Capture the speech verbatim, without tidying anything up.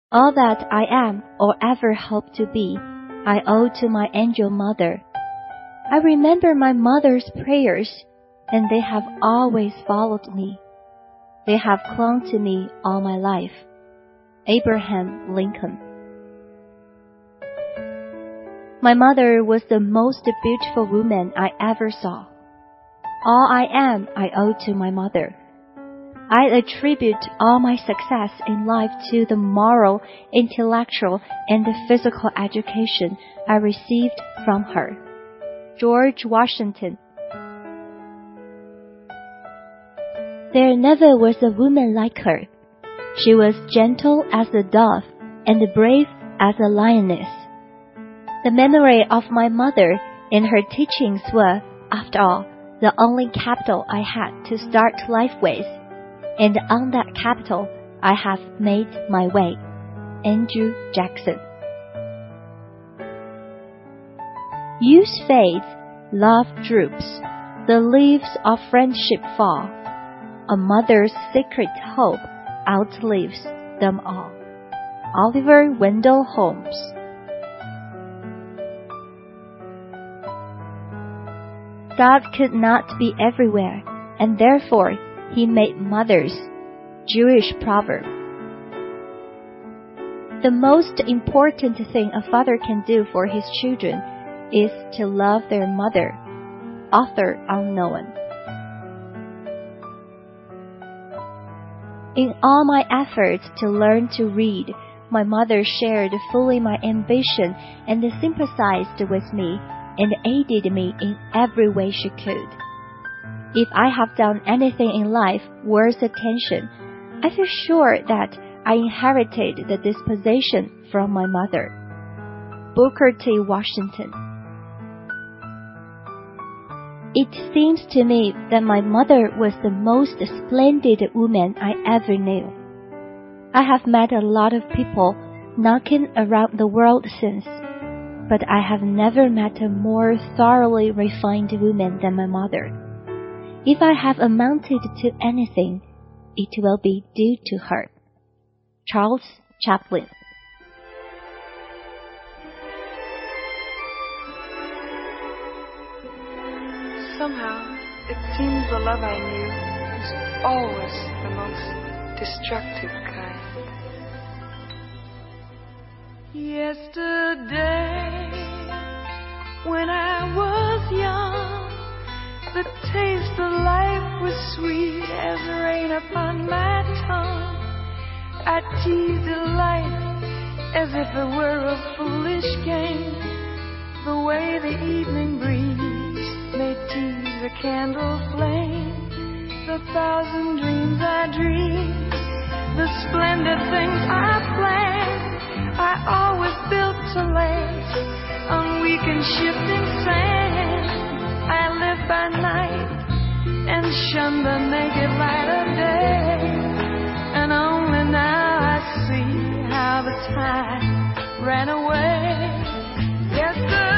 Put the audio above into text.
All that I am or ever hope to be, I owe to my angel mother. I remember my mother's prayers, and they have always followed me. They have clung to me all my life. Abraham Lincoln. My mother was the most beautiful woman I ever saw. All I am I owe to my mother. I attribute all my success in life to the moral, intellectual, and physical education I received from her. George Washington. There never was a woman like her. She was gentle as a dove and brave as a lioness. The memory of my mother and her teachings were, after all, the only capital I had to start life with, and on that capital I have made my way. Andrew Jackson. Youth fades, love droops, the leaves of friendship fall. A mother's secret hope outlives them all. Oliver Wendell Holmes. God could not be everywhere, and therefore He made mothers. Jewish proverb. The most important thing a father can do for his children is to love their mother. Author unknown. In all my efforts to learn to read, my mother shared fully my ambition and sympathized with me and aided me in every way she could. If I have done anything in life worth attention, I feel sure that I inherited the disposition from my mother. Booker T. Washington. It seems to me that my mother was the most splendid woman I ever knew. I have met a lot of people knocking around the world since, but I have never met a more thoroughly refined woman than my mother. If I have amounted to anything, it will be due to her. Charles Chaplin. Somehow, it seems the love I knew was always the most destructive kind. Yesterday, when I was young, the taste of life was sweet as rain upon my tongue. I teased life as if it were a foolish game, the way the evening breeze may tease a candle flame. The thousand dreams I dreamed, the splendid things I planned, I always built to last on weak and shifting sand. I lived by night and shunned the naked light of day, and only now I see how the time ran away. Yesterday